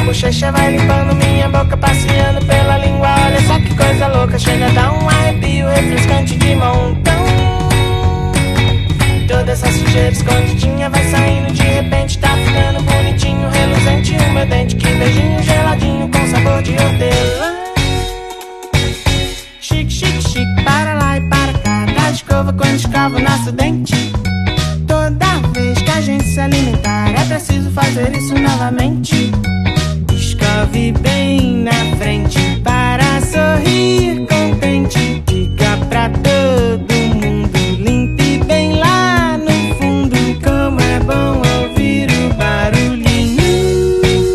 bochecha vai limpando minha boca, passeando pela língua. Olha só que coisa louca, chega a dar um arrepio refrescante de montão. Toda essa sujeira escondidinha vai saindo, de repente tá ficando bonitinho, reluzente o meu dente. Que beijinho geladinho com sabor de hortelã. Chique, chique, chique, para lá e para cá, dá escova quando escova o nosso dente. Toda vez que a gente se alimentar é preciso fazer isso novamente. Escove bem na frente,